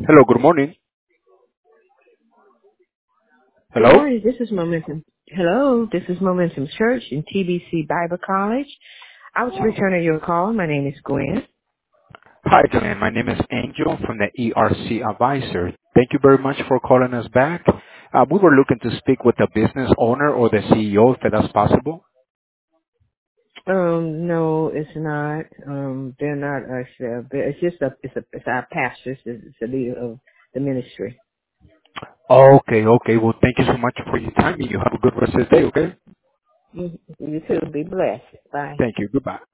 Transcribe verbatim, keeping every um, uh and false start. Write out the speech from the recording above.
Hello, good morning. Good Hello? morning. This is Momentum. Hello, this is Momentum Church and T B C Bible College. I was returning your call. My name is Gwen. Hi, Joanne. My name is Angel from the E R C Advisor. Thank you very much for calling us back. Uh, we were looking to speak with the business owner or the C E O, if that's possible. Um, no, it's not. Um, they're not us. Uh, but it's just a, it's a, it's our pastors. It's, it's the leader of the ministry. Okay, okay. Well, thank you so much for your time. You have a good rest of the day, okay? You, you too. Be blessed. Bye. Thank you. Goodbye.